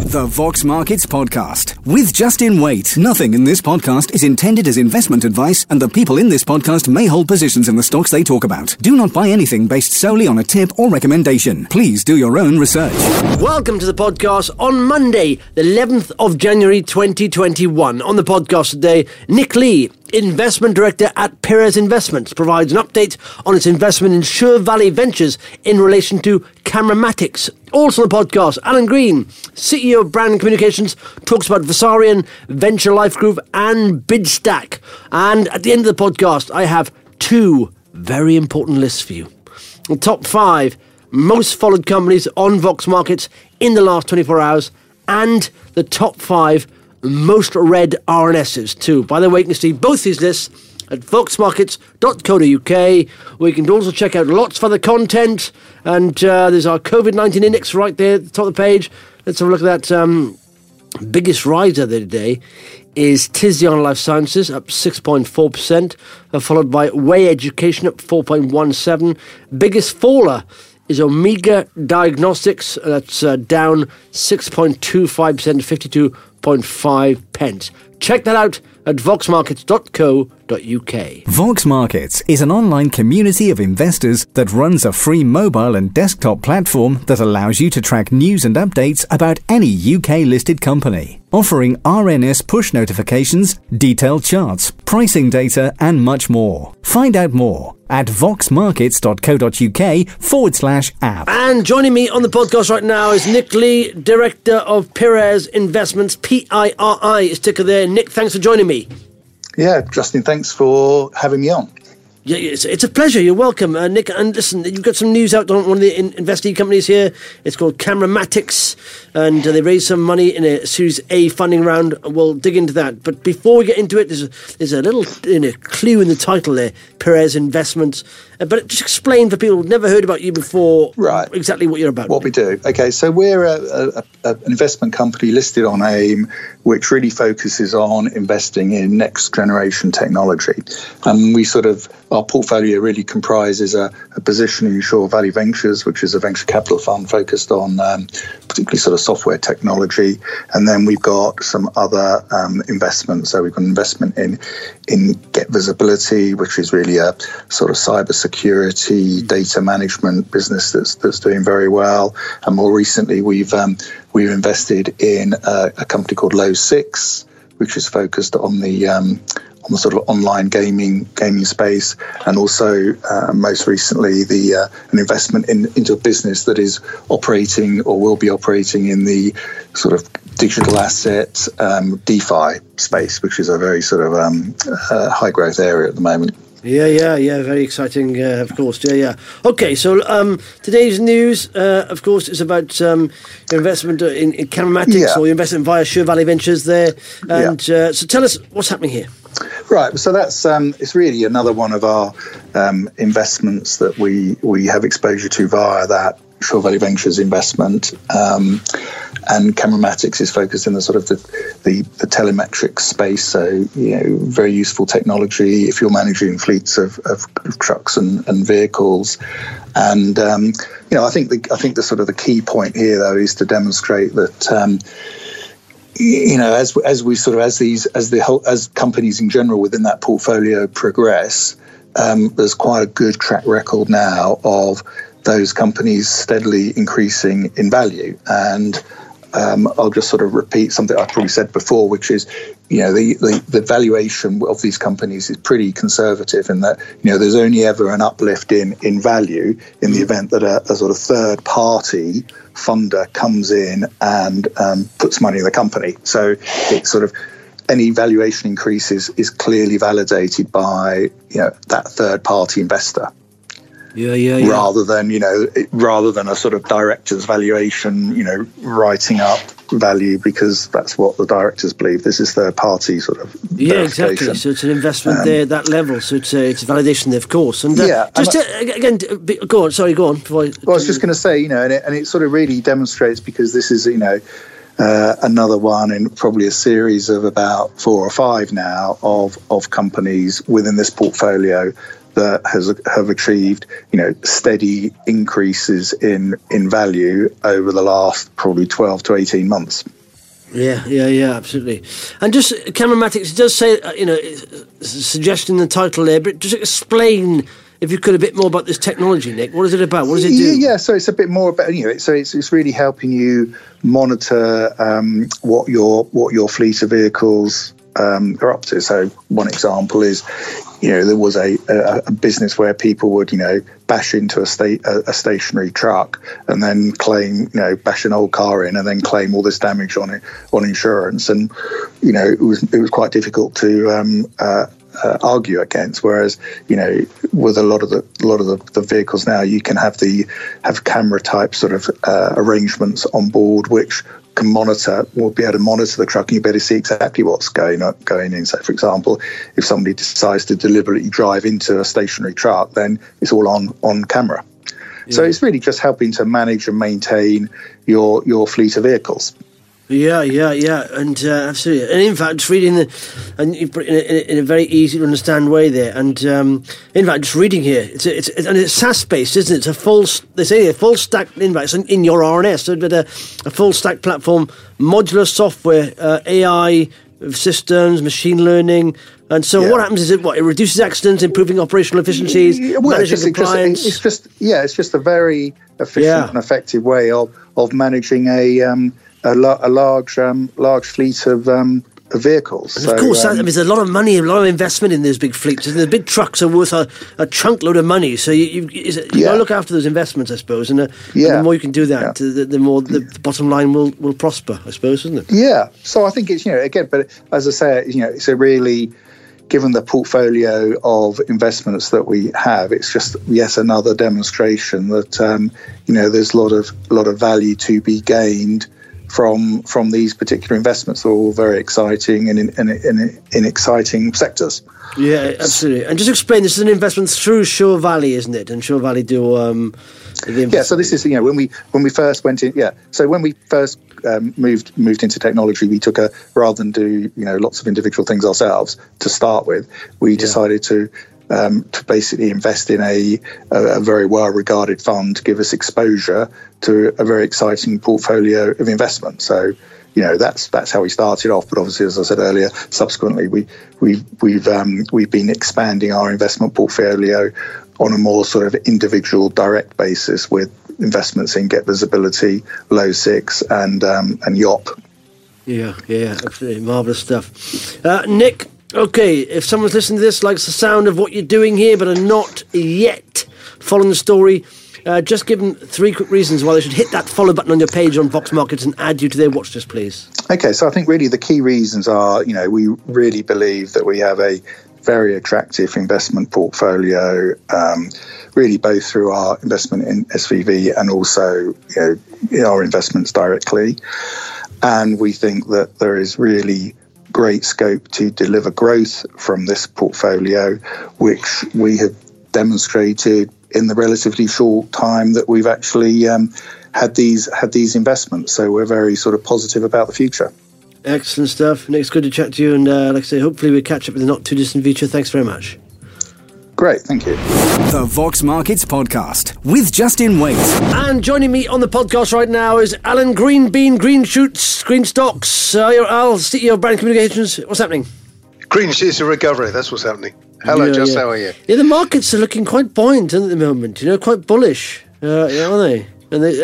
The Vox Markets Podcast with Justin Waite. Nothing in this podcast is intended as investment advice, and the people in this podcast may hold positions in the stocks they talk about. Do not buy anything based solely on a tip or recommendation. Please do your own research. Welcome to the podcast on Monday, the 11th of January 2021. On the podcast today, Nick Lee, Investment Director at Perez Investments, provides an update on its investment in Sure Valley Ventures in relation to Cameramatics. Also on the podcast, Alan Green, CEO of Brand Communications, talks about Vasarian, Venture Life Group and Bidstack. And at the end of the podcast, I have two very important lists for you. The top 5 most followed companies on Vox Markets in the last 24 hours and the top 5 most read RNSs too. By the way, you can see both these lists at voxmarkets.co.uk, where you can also check out lots of other content, and there's our COVID-19 index right there at the top of the page. Let's have a look at that. Biggest riser there today is Tizion Life Sciences, up 6.4%, followed by Way Education, up 4.17%. Biggest faller is Omega Diagnostics, that's down 6.25%, 52.5 pence. Check that out at voxmarkets.co.uk. Vox Markets is an online community of investors that runs a free mobile and desktop platform that allows you to track news and updates about any UK-listed company, offering RNS push notifications, detailed charts, pricing data, and much more. Find out more at voxmarkets.co.uk/app. And joining me on the podcast right now is Nick Lee, Director of Perez Investments, PIRI is ticker there. Nick, thanks for joining me. Yeah, Justin, thanks for having me on. Yeah, it's a pleasure. You're welcome, Nick. And listen, you've got some news out on one of the investee companies here. It's called Cameramatics, and they raised some money in a Series A funding round. We'll dig into that. But before we get into it, there's a little clue in the title there, Perez Investments. But just explain for people who've never heard about you before, right, exactly what you're about. What we do. Okay, so we're an investment company listed on AIM, which really focuses on investing in next generation technology. And our portfolio really comprises a position in Sure Valley Ventures, which is a venture capital fund focused on particularly sort of software technology. And then we've got some other investments. So we've got an investment in Get Visibility, which is really a sort of cyber security data management business that's doing very well. And more recently, we've invested in a company called Low6, which is focused on the sort of online gaming space, and also most recently an investment into a business that is operating or will be operating in the sort of digital asset DeFi space, which is a very sort of high growth area at the moment. Yeah, very exciting, of course. Yeah. Okay, so today's news, of course, is about your investment in Cameramatics, or your investment via Sure Valley Ventures there. And so tell us what's happening here. Right, so that's it's really another one of our investments that we have exposure to via that Sure Valley Ventures investment. And Cameramatics is focused in the sort of the telemetrics space, so very useful technology if you're managing fleets of trucks and vehicles. And I think the sort of the key point here though is to demonstrate that as companies in general within that portfolio progress, there's quite a good track record now of those companies steadily increasing in value. And I'll just sort of repeat something I've probably said before, which is, the valuation of these companies is pretty conservative in that, there's only ever an uplift in value in the event that a sort of third party funder comes in and puts money in the company. So it's sort of any valuation increase is clearly validated by, that third party investor. Yeah. Rather than a sort of director's valuation, writing up value because that's what the directors believe. This is third party sort of exactly. So it's an investment there at that level. So it's a validation there, of course. And go on. Go on. I was just going to say, and it sort of really demonstrates, because this is another one in probably a series of about 4 or 5 now of companies within this portfolio that have achieved, steady increases in value over the last probably 12 to 18 months. Yeah, absolutely. And just Cameromatics, it does say, suggesting the title there, but just explain, if you could, a bit more about this technology, Nick. What is it about? What does it do? Yeah, so it's a bit more about, so it's really helping you monitor what your fleet of vehicles are up to. So one example is, there was a business where people would, bash into a stationary truck and then claim, bash an old car in and then claim all this damage on insurance. And, it was quite difficult to argue against. Whereas, with a lot of the vehicles now, you can have camera type sort of arrangements on board, which will be able to monitor the truck, and you'll be able to see exactly what's going in. So, for example, if somebody decides to deliberately drive into a stationary truck, then it's all on camera. Yeah. So it's really just helping to manage and maintain your fleet of vehicles. Yeah, and absolutely. And in fact, just reading and you put it in a very easy to understand way there. And in fact, just reading here, it's SaaS based, isn't it? It's a full stack. In fact, it's in your RNS, so a full stack platform, modular software, AI systems, machine learning. And so what happens is it reduces accidents, improving operational efficiencies, managing compliance. It's just a very efficient and effective way of managing a large fleet of vehicles. And of course, there's a lot of money, a lot of investment in those big fleets. And the big trucks are worth a chunk load of money. So you got to look after those investments, I suppose. And the more you can do that, the more the bottom line will prosper, I suppose, isn't it? Yeah. So I think it's, again, but as I say, it's a really, given the portfolio of investments that we have, it's just yet another demonstration that, there's a lot of value to be gained from these particular investments. They're all very exciting and in exciting sectors. Yeah, absolutely. And just explain, this is an investment through Sure Valley, isn't it? And Sure Valley do so this is when we first went in. Yeah, so when we first moved into technology, we took rather than do lots of individual things ourselves to start with, we decided to basically invest in a very well-regarded fund to give us exposure to a very exciting portfolio of investment. So, that's how we started off. But obviously, as I said earlier, subsequently we've been expanding our investment portfolio on a more sort of individual, direct basis with investments in Get Visibility, Low Six, and YOP. Yeah, absolutely marvelous stuff, Nick. Okay, if someone's listening to this, likes the sound of what you're doing here, but are not yet following the story, just give them 3 quick reasons why they should hit that follow button on your page on Vox Markets and add you to their watch list, please. Okay, so I think really the key reasons are, we really believe that we have a very attractive investment portfolio, really both through our investment in SVV and also our investments directly. And we think that there is really great scope to deliver growth from this portfolio, which we have demonstrated in the relatively short time that we've actually had these investments. So we're very sort of positive about the future. Excellent stuff. Nick, it's good to chat to you, and like I say, hopefully we'll catch up in the not too distant future. Thanks very much. Great, thank you. The Vox Markets Podcast with Justin Waite. And joining me on the podcast right now is Alan Greenbean, Green Shoots, Green Stocks. Al, CEO of Brand Communications. What's happening? Green Shoots of recovery, that's what's happening. Hello, Just, how are you? Yeah, the markets are looking quite buoyant at the moment, quite bullish, aren't they? And do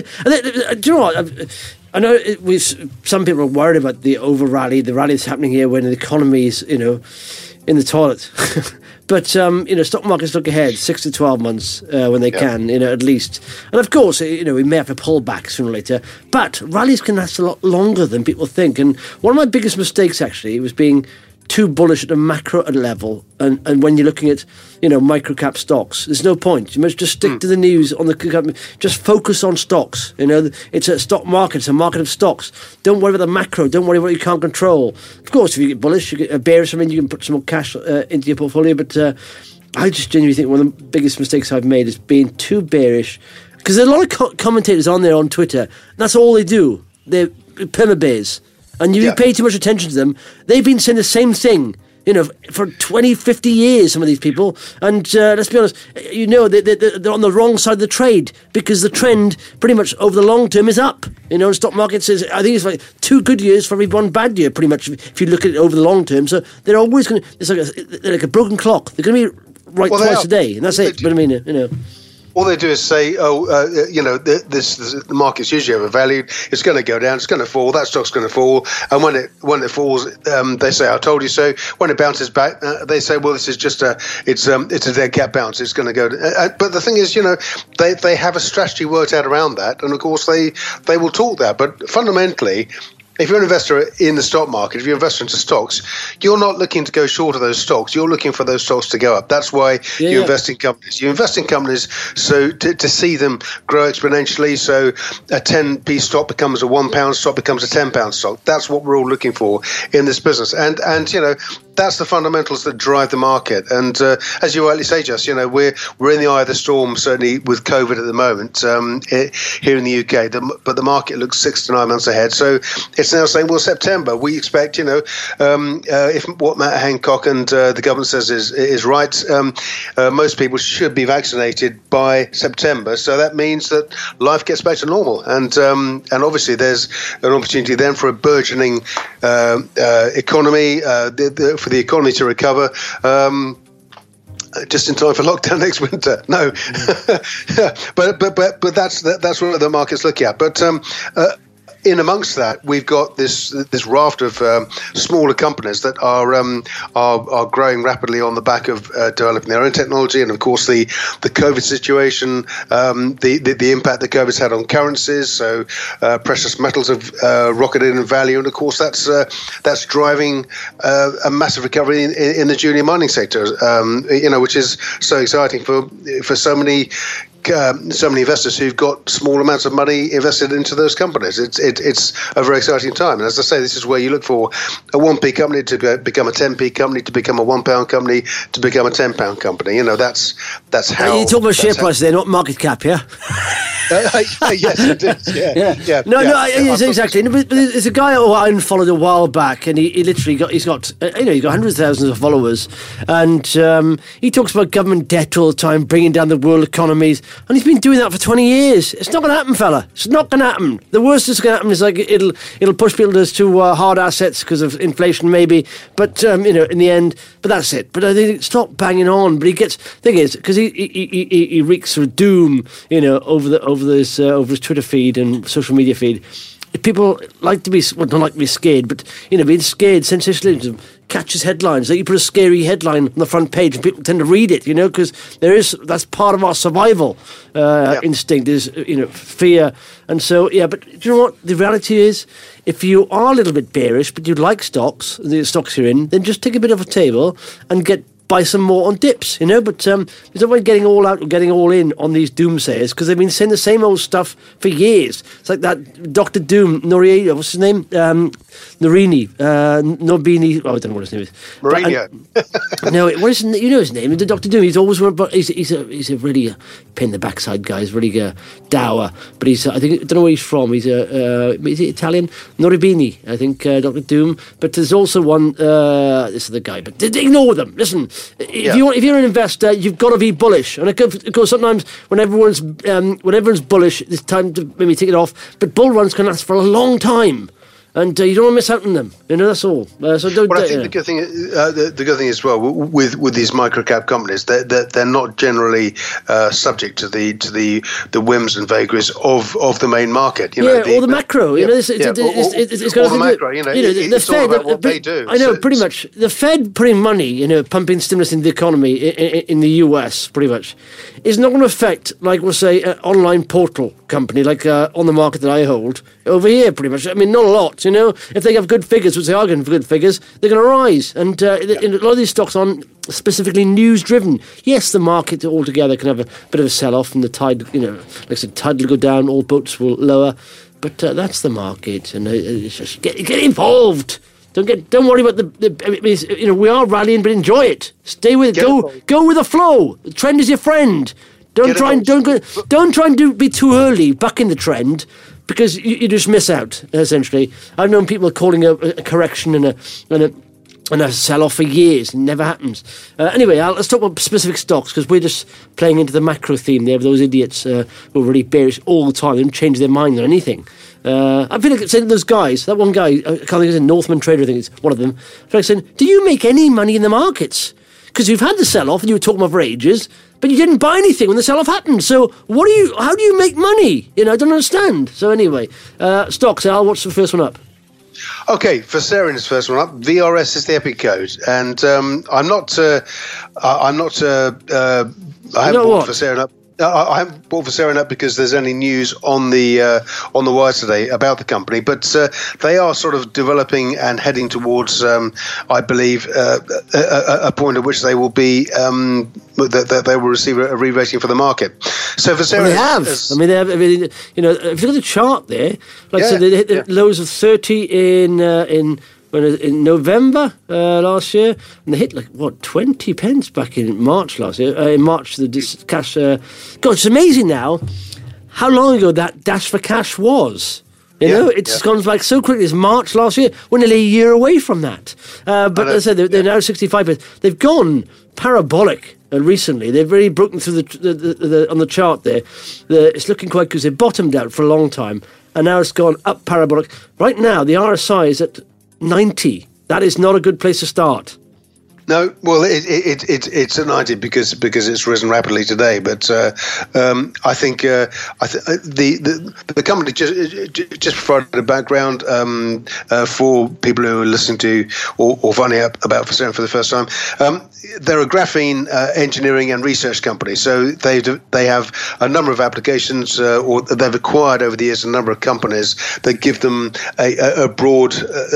you know what? I know some people are worried about the rally that's happening here when the economy's, in the toilet. But, stock markets look ahead 6 to 12 months when they can, at least. And of course, we may have to pull back sooner or later. But rallies can last a lot longer than people think. And one of my biggest mistakes, actually, was being too bullish at a macro level. And when you're looking at, micro-cap stocks, there's no point. You must just stick to the news on the... Just focus on stocks. It's a stock market. It's a market of stocks. Don't worry about the macro. Don't worry about what you can't control. Of course, if you get bullish, you get bearish, you can put some more cash into your portfolio. But I just genuinely think one of the biggest mistakes I've made is being too bearish. Because there are a lot of commentators on there on Twitter. And that's all they do. They're perma-bears. And if you pay too much attention to them, they've been saying the same thing for 20, 50 years, some of these people. And let's be honest, they're on the wrong side of the trade because the trend pretty much over the long term is up. The stock market says, I think it's like 2 good years for every 1 bad year, pretty much, if you look at it over the long term. So they're always going to, they're like a broken clock. They're going to be right twice a day, and that's it. But I mean, all they do is say, the market's usually overvalued. It's going to go down. It's going to fall. That stock's going to fall. And when it falls, they say, "I told you so." When it bounces back, they say, "Well, this is just it's a dead cat bounce. It's going to go." But the thing is, they have a strategy worked out around that, and of course they will talk that. But fundamentally, if you're an investor in the stock market, if you're an investor into stocks, you're not looking to go short of those stocks. You're looking for those stocks to go up. That's why you invest in companies. You invest in companies so to see them grow exponentially. So a 10p stock becomes a £1 stock, becomes a £10 stock. That's what we're all looking for in this business. And that's the fundamentals that drive the market. And as you rightly say, Jess, we're in the eye of the storm, certainly with COVID at the moment here in the UK. But the market looks 6 to 9 months ahead. So it's now saying, well, September, we expect, if what Matt Hancock and the government says is right, most people should be vaccinated by September. So that means that life gets back to normal. And obviously there's an opportunity then for a burgeoning economy, for the economy to recover. Just in time for lockdown next winter. No, but that's what the market's looking at. But in amongst that, we've got this raft of smaller companies that are growing rapidly on the back of developing their own technology, and of course the COVID situation, the impact that COVID's had on currencies. So precious metals have rocketed in value, and of course that's driving a massive recovery in the junior mining sector. Which is so exciting for so many investors who've got small amounts of money invested into those companies. It's a very exciting time. And as I say, this is where you look for a 1p company to become a 10p company, to become a £1 company, to become a £10 company. That's how. You talk about share price there, not market cap, yeah? Yes, it is. Yeah. No, exactly. But there's a guy who I followed a while back, and he literally he's got hundreds of thousands of followers, and he talks about government debt all the time, bringing down the world economies. And he's been doing that for 20 years. It's not going to happen, fella. It's not going to happen. The worst that's going to happen is like it'll push people to hard assets because of inflation, maybe. But in the end, but that's it. But I think stop banging on. But thing is, because he reeks of doom, over his Twitter feed and social media feed. People like to be, don't like to be scared, but being scared, sensationalism catches headlines. Like you put a scary headline on the front page, and people tend to read it, because that's part of our survival instinct is fear. And so but do you know what the reality is? If you are a little bit bearish, but you like stocks, the stocks you're in, then just take a bit off a table and buy some more on dips, but there's no point getting all out or getting all in on these doomsayers because they've been saying the same old stuff for years. It's like that Dr. Doom, Noriega, what's his name? Nobini, I don't know what his name is. Mourinho. No, what is his name? The Dr. Doom. He's always he's a really pain in the backside guy. He's really dour, but I don't know where he's from. He's is he Italian? Noribini, I think, Dr. Doom. But there's also one. This is the guy. But ignore them. Listen. If you're an investor, you've got to be bullish. And of course, sometimes when everyone's bullish, it's time to maybe take it off. But bull runs can last for a long time, and you don't want to miss out on them. That's all. So don't. Well, I think the good thing as well with these microcap companies, they're not generally subject to the whims and vagaries of the main market. Or the macro. It's got the macro. It's all about what they do. I know, pretty much. The Fed putting money, pumping stimulus into the economy in the US, pretty much, is not going to affect, like we'll say, an online portal company like On the Market that I hold over here, pretty much. I mean, not a lot. If they have good figures, which they are getting good figures, they're going to rise. And a lot of these stocks aren't specifically news-driven. Yes, the market altogether can have a bit of a sell-off, and the tide, like I said, tide will go down, all boats will lower. But that's the market, and it's just get involved. Don't worry about we are rallying, but enjoy it. Stay with it. Go with the flow. The trend is your friend. Don't try and be too early back in the trend, because you just miss out, essentially. I've known people calling a correction and And a sell-off for years, never happens. Anyway, let's talk about specific stocks, because we're just playing into the macro theme there of those idiots who are really bearish all the time. They don't change their mind on anything. I feel like it's saying those guys, that one guy, I can't think it's a Northman Trader, I think it's one of them, I feel like saying, do you make any money in the markets? Because you've had the sell-off and you were talking about for ages, but you didn't buy anything when the sell-off happened. So how do you make money? I don't understand. So anyway, stocks, Al, what's the first one up? Okay, Verseren is first one up. VRS is the EPIC code, and I haven't bought Verseren up. I haven't bought Verseren up because there's any news on the wire today about the company, but they are sort of developing and heading towards, I believe, a point at which they will be that they will receive a re-rating for the market. So Verseren, they have. They have. If you look at the chart there, I said, they hit the lows of 30 in November last year, and they hit 20 pence back in March last year. In March, the cash. God, it's amazing now how long ago that dash for cash was. It's gone back so quickly. It's March last year. We're nearly a year away from that. But as I said, they're now 65 pence. They've gone parabolic recently. They've really broken through the on the chart there. It's looking quite good. They bottomed out for a long time, and now it's gone up parabolic. Right now, the RSI is at 90. That is not a good place to start. No, well, it's at 90 because it's risen rapidly today. But I think the company just provided a background for people who are listening to or finding out about Verseren for the first time. They're a graphene engineering and research company, so they have a number of applications, or they've acquired over the years a number of companies that give them a broad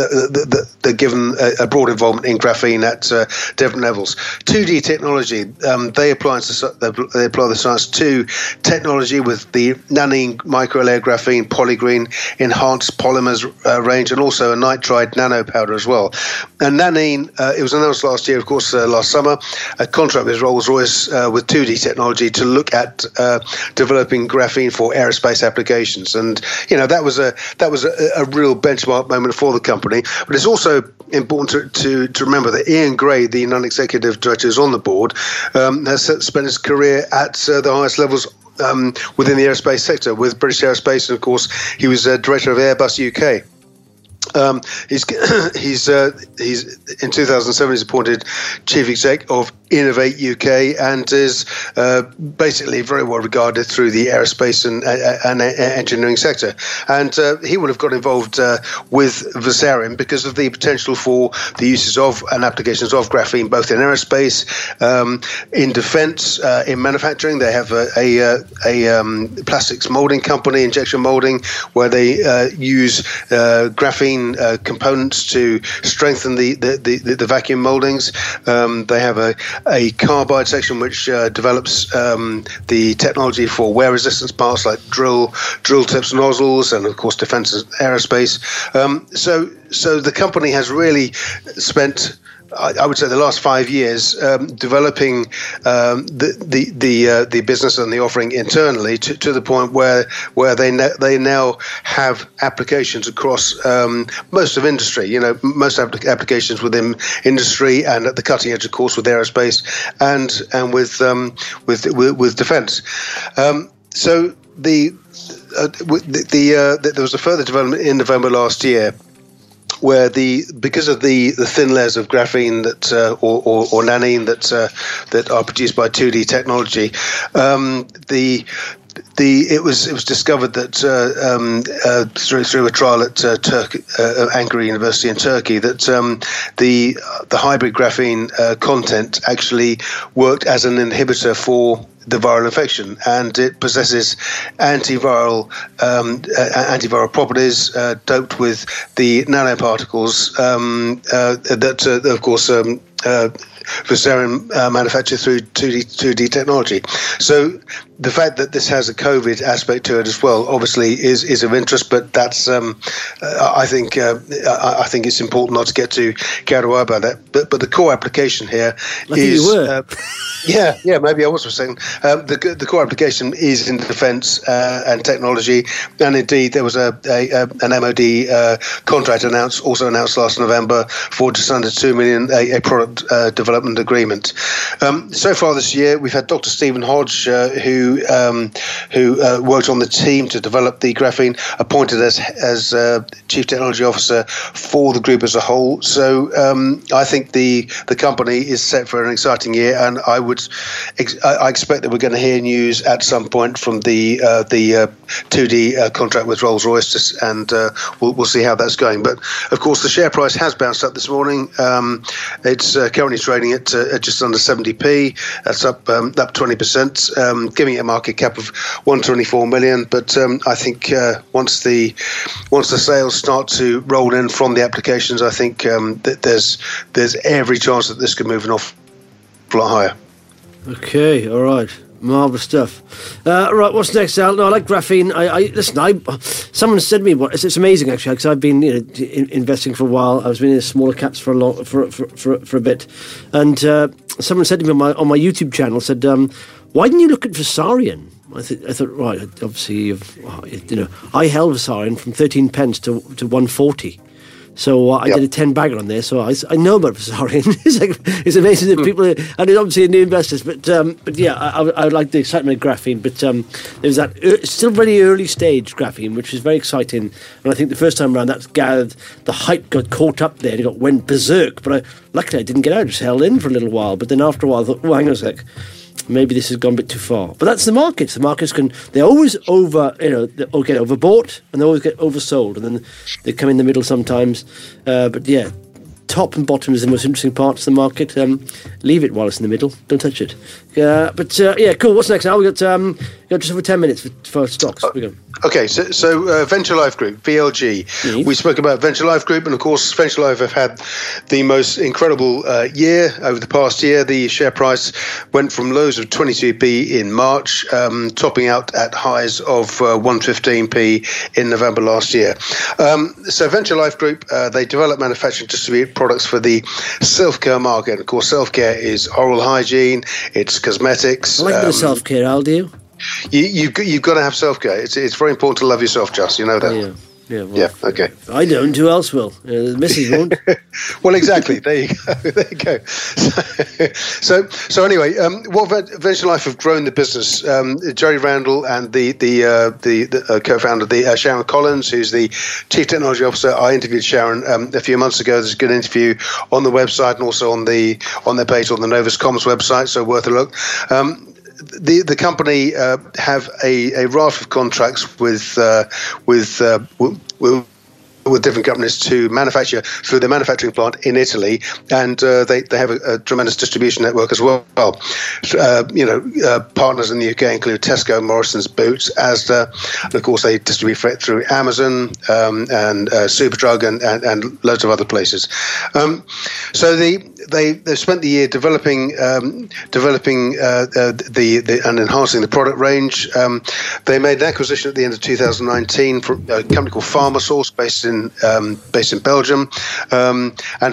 involvement in graphene at different levels. 2D technology, they apply the science to technology with the Nanine microlayer graphene, Polygreen, enhanced polymers range, and also a nitride nano powder as well. And Nanine, it was announced last year, of course, last summer, a contract with Rolls-Royce with 2D technology to look at developing graphene for aerospace applications. And that was a real benchmark moment for the company. But it's also important to remember that Ian Gray, the non-executive director who's on the board, has spent his career at the highest levels within the aerospace sector with British Aerospace, and of course he was director of Airbus UK. He's in 2007 he's appointed chief exec of Innovate UK and is basically very well regarded through the aerospace and engineering sector. And he would have got involved with Verseren because of the potential for the uses of and applications of graphene, both in aerospace, in defence, in manufacturing. They have a plastics molding company, injection molding, where they use graphene components to strengthen the vacuum moldings. They have a carbide section which develops the technology for wear resistance parts like drill tips, nozzles, and of course defense and aerospace. So the company has really spent, I would say, the last 5 years developing the business and the offering internally to the point where they now have applications across most of industry. Most applications within industry and at the cutting edge, of course, with aerospace and with defence. So there was a further development in November last year, where because of the thin layers of graphene that or nanine that are produced by 2D technology, it was discovered that through a trial at Ankara University in Turkey that the hybrid graphene content actually worked as an inhibitor for the viral infection, and it possesses antiviral properties doped with the nanoparticles that of course Visarion manufactured through 2D technology. So the fact that this has a COVID aspect to it as well, obviously, is of interest. But that's I think it's important not to get too carried away about that. But the core application here is maybe I was for a second. The core application is in defence and technology, and indeed there was an MOD contract also announced last November for just under $2 million, a product development agreement. So far this year, we've had Dr. Stephen Hodge, who worked on the team to develop the graphene, appointed as Chief Technology Officer for the group as a whole. So I think the company is set for an exciting year, and I expect that we're going to hear news at some point from the 2D contract with Rolls-Royce, and we'll see how that's going. But of course, the share price has bounced up this morning. It's currently trading at just under 70p. That's up 20%, giving it a market cap of 124 million. But I think once the sales start to roll in from the applications, I think that there's every chance that this could move an awful lot higher. Okay, all right. Marvellous stuff. Right, what's next, Al? No, I like graphene. Someone said to me, it's amazing actually, because I've been investing for a while. I was in smaller caps for a bit, and someone said to me on my YouTube channel, said, why didn't you look at Visarion? I thought, right, obviously, I held Visarion from 13 pence to 140. So I did a 10-bagger on there, so I know about Visarion. It's amazing that people, and it's obviously new investors, but yeah, I like the excitement of graphene, but there's that still very early stage graphene, which is very exciting, and I think the first time around that's gathered, the hype got caught up there, and it went berserk, but luckily I didn't get out, I just held in for a little while, but then after a while I thought, hang on a sec, maybe this has gone a bit too far. But that's the markets. The markets they always get overbought and they always get oversold, and then they come in the middle sometimes. But yeah, top and bottom is the most interesting parts of the market. Leave it while it's in the middle. Don't touch it. Yeah, cool. What's next now? We got just over 10 minutes for stocks. Okay, so Venture Life Group, VLG. Mm-hmm. We spoke about Venture Life Group, and of course, Venture Life have had the most incredible year over the past year. The share price went from lows of 22p in March, topping out at highs of 115p in November last year. So Venture Life Group, they develop, manufacture, and distribute products for the self-care market. And of course, self-care is oral hygiene, it's cosmetics. I like the self-care, Al, do you? You've got to have self-care. It's very important to love yourself, Just. You know that. Oh, yeah. Yeah. Okay. I don't. Who else will? The missus won't. Well, exactly. There you go. So anyway, what Venture Life have grown the business. Jerry Randall and the co-founder, Sharon Collins, who's the Chief Technology Officer. I interviewed Sharon a few months ago. There's a good interview on the website and also on their page on the Novus Comms website. So worth a look. The company have a raft of contracts with different companies to manufacture through their manufacturing plant in Italy, and they have a tremendous distribution network as well. Partners in the UK include Tesco, Morrison's, Boots, Asda, and of course they distribute through Amazon and Superdrug and loads of other places. So they've spent the year developing and enhancing the product range. They made an acquisition at the end of 2019 from a company called PharmaSource based in Belgium, and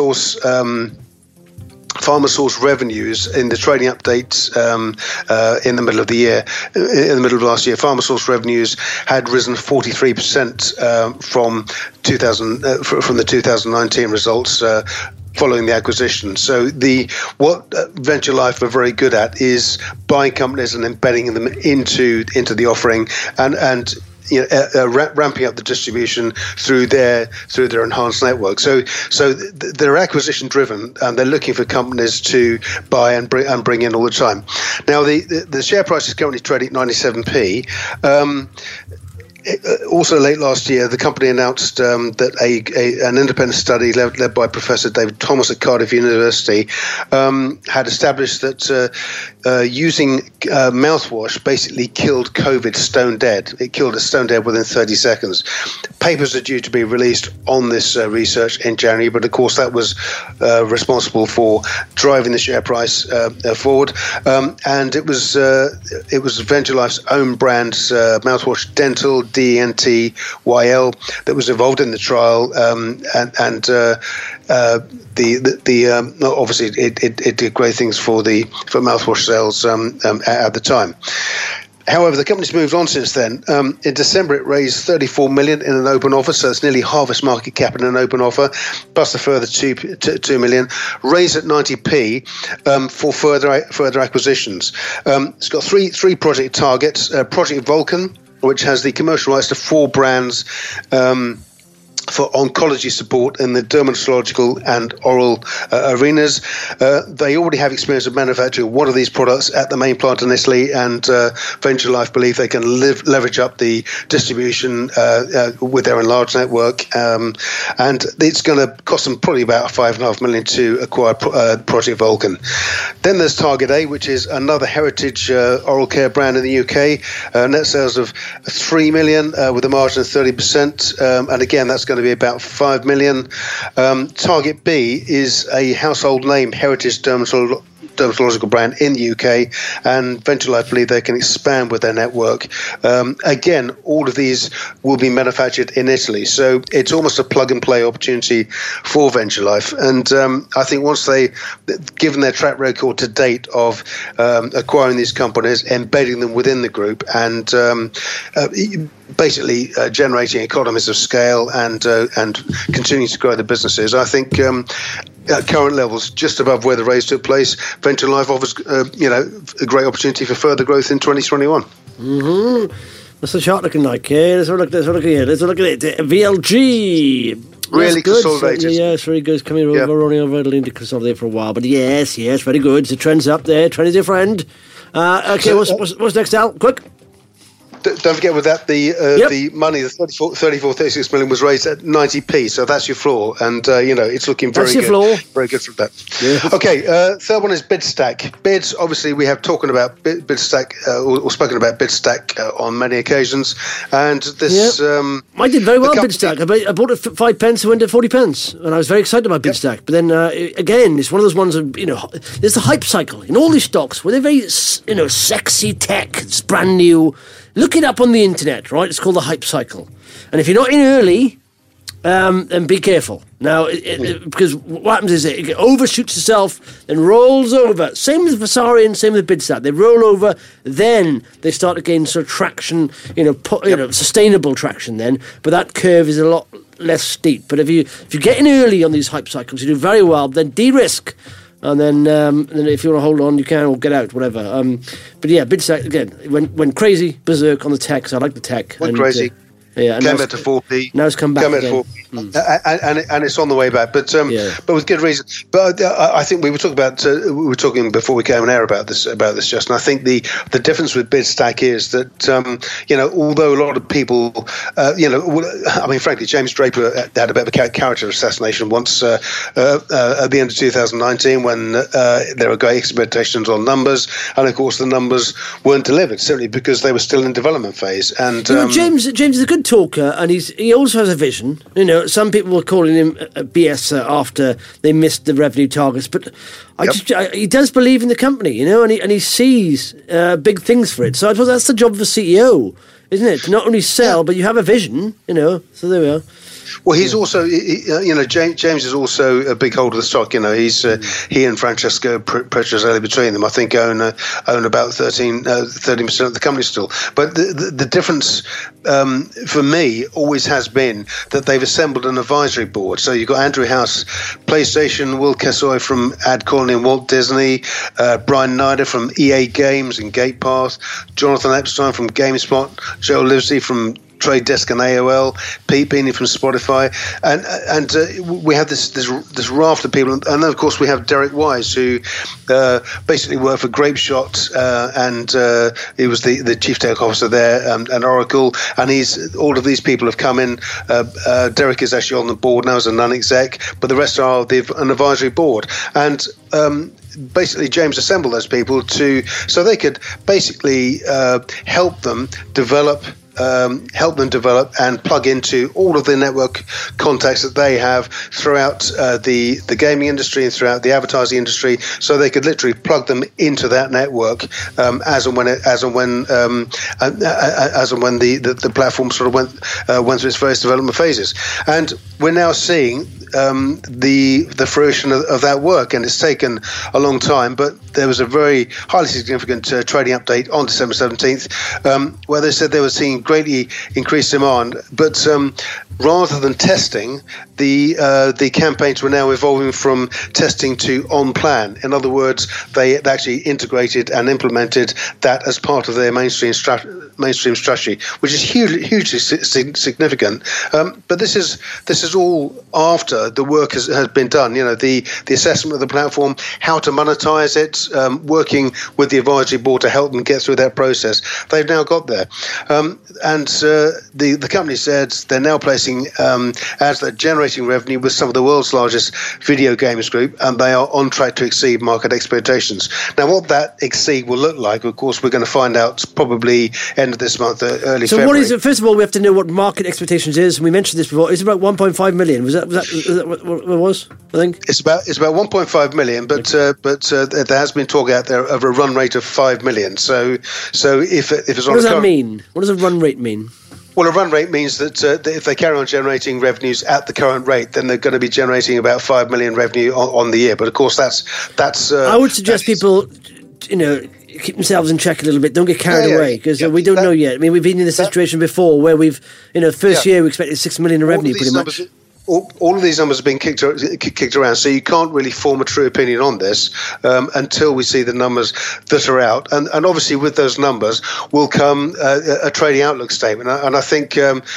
PharmaSource revenues in the trading updates in the middle of the year, in the middle of last year, PharmaSource revenues had risen 43% from the 2019 results. Following the acquisition. So what Venture Life are very good at is buying companies and embedding them into the offering and ramping up the distribution through their enhanced network. So they're acquisition driven, and they're looking for companies to buy and bring in all the time. Now the share price is currently trading at 97p. Also, late last year, the company announced that an independent study led by Professor David Thomas at Cardiff University had established that using mouthwash basically killed COVID stone dead. It killed it stone dead within 30 seconds. Papers are due to be released on this research in January, but of course that was responsible for driving the share price forward. And it was Venture Life's own brand mouthwash Dental, DENTYL, that was involved in the trial, obviously it did great things for mouthwash sales at the time. However, the company's moved on since then. In December, it raised $34 million in an open offer, so it's nearly half its market cap in an open offer, plus a further $2 million, raised at 90p for further acquisitions. It's got three project targets: Project Vulcan, which has the commercial rights to 4 brands for oncology support in the dermatological and oral arenas. They already have experience of manufacturing one of these products at the main plant in Italy, and Venture Life believe they can leverage up the distribution with their enlarged network. And it's going to cost them probably about $5.5 million to acquire Project Vulcan. Then there's Target A, which is another heritage oral care brand in the UK. Net sales of $3 million with a margin of 30%. And again, that's going to be about $5 million. Target B is a household name heritage dermatological brand in the UK, and Venture Life believe they can expand with their network. Again, all of these will be manufactured in Italy, so it's almost a plug-and-play opportunity for Venture Life. And I think once given their track record to date of acquiring these companies, embedding them within the group, and basically generating economies of scale and continuing to grow the businesses, I think at current levels, just above where the raise took place, Venture Life offers a great opportunity for further growth in 2021. Mm-hmm. What's the chart looking like? Let's have a look at it. VLG. Really consolidated. Yes, very good. It's coming over, running over. It'll need to consolidate for a while. But yes, very good. The trend's up there. Trend is your friend. Okay, what's next, Al? Quick. Don't forget with that the money, the 36 million was raised at 90p, so that's your floor, and it's looking very good. Floor. Very good from that. Yeah. Okay, third one is Bidstack. Bids, obviously, we have talking about Bidstack or spoken about Bidstack on many occasions, and this. I did very well, Bidstack. I bought it for 5 pence and went to 40 pence, and I was very excited about Bidstack. But then again, it's one of those ones of there's the hype cycle in all these stocks where they're very sexy tech. It's brand new. Look it up on the internet, right? It's called the hype cycle. And if you're not in early, then be careful. Now, because what happens is it overshoots itself, then rolls over. Same with Vasari and same with Bidstack. They roll over, then they start to gain sort of traction, sustainable traction then. But that curve is a lot less steep. But if you get in early on these hype cycles, you do very well, then de-risk. And then if you want to hold on, you can, or get out, whatever. But yeah, Bidstack, again, went crazy, berserk on the tech, so I like the tech. Went crazy. And came back to 4p. Now it's come back again. And it's on the way back, but with good reason. But I think we were talking before we came on air about this, Justin. I think the difference with Bidstack is that although a lot of people, frankly, James Draper had a bit of a character assassination once at the end of 2019 when there were great expectations on numbers, and of course the numbers weren't delivered simply because they were still in development phase. And James is a good talker, and he also has a vision. Some people were calling him a BS after they missed the revenue targets, but he does believe in the company, and he sees big things for it. So I suppose that's the job of a CEO, isn't it? To not only sell, but you have a vision, So there we are. Well, he's also, James is also a big holder of the stock. He and Francesco Petrozelli between them, I think, own about 30% of the company still. But the difference for me always has been that they've assembled an advisory board. So you've got Andrew House, PlayStation, Will Kessoy from AdColony and Walt Disney, Brian Nider from EA Games and Gatepath, Jonathan Epstein from GameSpot, Joe Livesey from Trade Desk and AOL, Pete Beanie from Spotify, and we have this raft of people, and then of course we have Derek Wise, who basically worked for Grapeshot, and he was the chief tech officer there, and Oracle, and all of these people have come in. Derek is actually on the board now as a non-exec, but the rest are an advisory board, and basically James assembled those people so they could basically help them develop and plug into all of the network contacts that they have throughout the gaming industry and throughout the advertising industry, so they could literally plug them into that network as and when the platform sort of went through its various development phases. And we're now seeing the fruition of that work, and it's taken a long time, but there was a very highly significant trading update on December 17th where they said they were seeing greatly increased demand, but rather than testing, the campaigns were now evolving from testing to on plan. In other words, they actually integrated and implemented that as part of their mainstream strategy, which is hugely significant. But this is all after the work has been done. You know, the assessment of the platform, how to monetize it, working with the advisory board to help them get through that process. They've now got there, and the company said they're now placing ads that are generating revenue with some of the world's largest video games group, and they are on track to exceed market expectations. Now, what that exceed will look like, of course, we're going to find out probably end of this month, early February. So what is it? First of all, we have to know what market expectations is. We mentioned this before. It's about 1.5 million. Was that what it was? I think it's about 1.5 million, but there has been talk out there of a run rate of 5 million. So if it's on, what does that mean? What does a run rate mean? Well, a run rate means that if they carry on generating revenues at the current rate, then they're going to be generating about 5 million revenue on the year. But of course, that's. I would suggest people, keep themselves in check a little bit. Don't get carried away, because we don't know yet. I mean, we've been in this situation before where we've, first year we expected 6 million in revenue, pretty much. All of these numbers have been kicked around, so you can't really form a true opinion on this until we see the numbers that are out. And obviously, with those numbers will come a trading outlook statement. And I think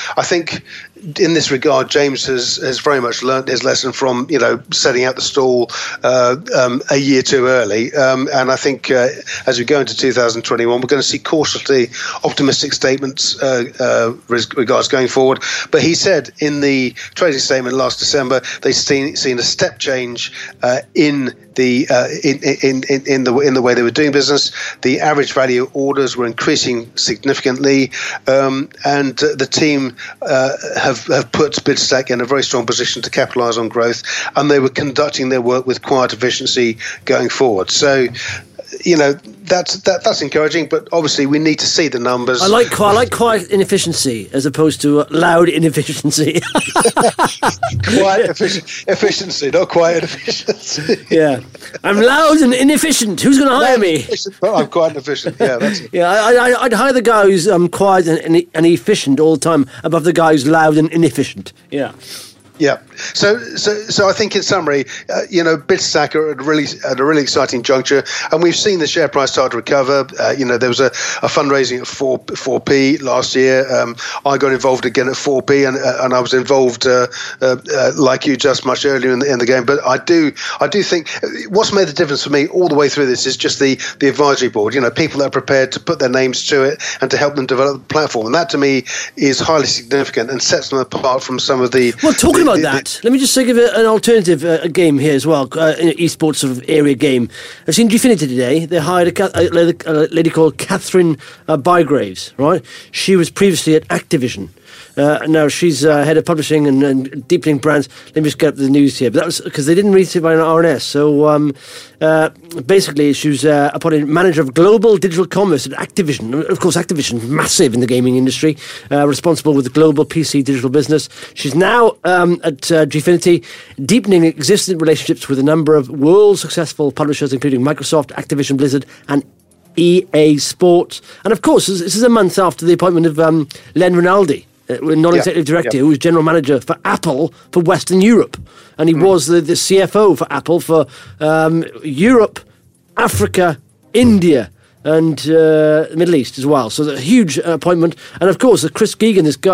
in this regard, James has very much learnt his lesson from setting out the stall a year too early. And I think as we go into 2021, we're going to see cautiously optimistic statements regards going forward. But he said in the trading statement last December, they've seen a step change in the way they were doing business. The average value orders were increasing significantly, and the team have put Bidstack in a very strong position to capitalise on growth, and they were conducting their work with quiet efficiency going forward. So, that's encouraging, but obviously we need to see the numbers. I like quiet inefficiency as opposed to loud inefficiency. Quiet efficiency, not quiet efficiency. Yeah, I'm loud and inefficient. Who's going to hire me? But I'm quiet and efficient. Yeah, that's it. Yeah, I'd hire the guy who's quiet and efficient all the time above the guy who's loud and inefficient. Yeah. Yeah, so I think in summary, Bidstack are at a really exciting juncture, and we've seen the share price start to recover. There was a fundraising at 4p last year. I got involved again at 4p, and I was involved like you just much earlier in the game. But I do think what's made the difference for me all the way through this is just the advisory board. People that are prepared to put their names to it and to help them develop the platform, and that to me is highly significant and sets them apart from some of the. Well, talking about that, let me just give an alternative game here as well, an esports sort of area game. I've seen Gfinity today. They hired a lady called Catherine Bygraves, right? She was previously at Activision. Now she's head of publishing and deepening brands. Let me just get up the news here. But that was because they didn't read it by an RNS. So basically, she was appointed manager of global digital commerce at Activision. Of course, Activision, massive in the gaming industry, responsible with the global PC digital business. She's now at Gfinity, deepening existing relationships with a number of world successful publishers, including Microsoft, Activision Blizzard, and EA Sports. And of course, this is a month after the appointment of Len Rinaldi, non-executive director, who was general manager for Apple for Western Europe, and he was the CFO for Apple for Europe, Africa, India, and the Middle East as well. So a huge appointment. And of course, Chris Cregan is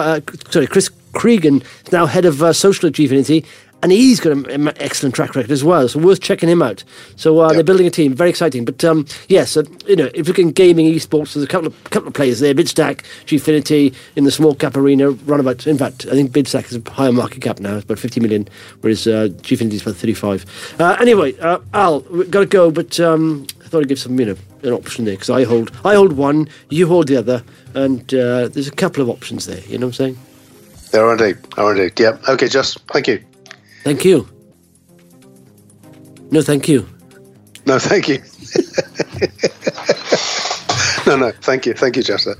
now head of social at Gfinity, and he's got an excellent track record as well. So worth checking him out. So they're building a team, very exciting. But yes, if you look in gaming, esports, there's a couple of players there. Bidstack, Gfinity in the small cap arena, runabout. In fact, I think Bidstack is a higher market cap now. It's about 50 million, whereas Gfinity is about 35. Anyway, Al, we've got to go. But I thought I'd give some, an option there, because I hold one, you hold the other, and there's a couple of options there. You know what I'm saying? There are indeed. Yeah. Okay, Just. Thank you. Thank you. No, thank you. No, thank you. No, thank you. Thank you, Jester.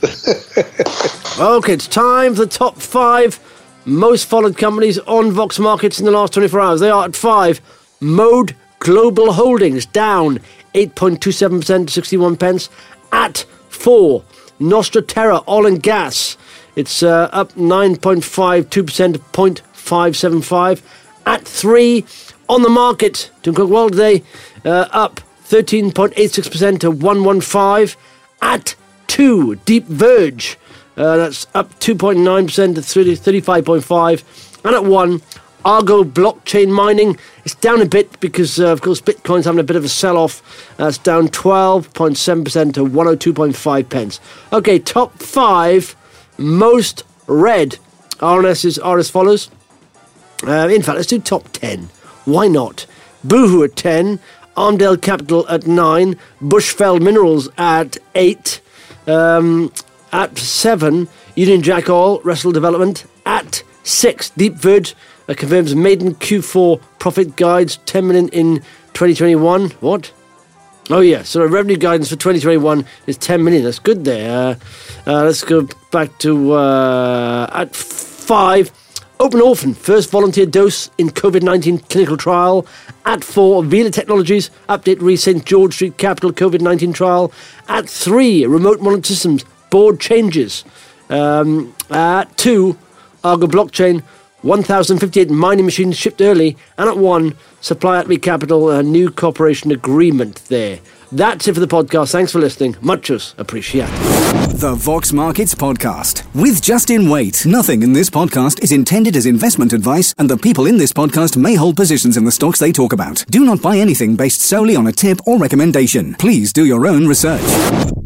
Okay, it's time for the top 5 most followed companies on Vox Markets in the last 24 hours. They are at 5. Mode Global Holdings, down 8.27% to 61 pence. At 4, Nostraterra Oil and Gas. It's up 9.52% to 0.575. At 3, On the Market, Tim Cook World today, up 13.86% to 115. At 2, Deep Verge, that's up 2.9% to 35.5. And at 1, Argo Blockchain Mining. It's down a bit because, of course, Bitcoin's having a bit of a sell-off. It's down 12.7% to 102.5 pence. Okay, top 5 most read RNSs are as follows. In fact, let's do top 10. Why not? Boohoo at 10, Armdale Capital at 9, Bushveld Minerals at 8, at 7, Union Jack Oil, Russell Development, at 6, Deep Verge confirms maiden Q4 profit guides, 10 million in 2021. What? Oh, yeah, so revenue guidance for 2021 is 10 million. That's good there. Let's go back to at 5, Open Orphan, first volunteer dose in COVID-19 clinical trial. At 4, Vela Technologies, update re St. George Street Capital COVID-19 trial. At 3, Remote Monitoring Systems, board changes. At 2, Argo Blockchain, 1,058 mining machines shipped early. And at 1, Supply Atme Capital, a new cooperation agreement there. That's it for the podcast. Thanks for listening. Muchos appreciated. The Vox Markets Podcast with Justin Waite. Nothing in this podcast is intended as investment advice, and the people in this podcast may hold positions in the stocks they talk about. Do not buy anything based solely on a tip or recommendation. Please do your own research.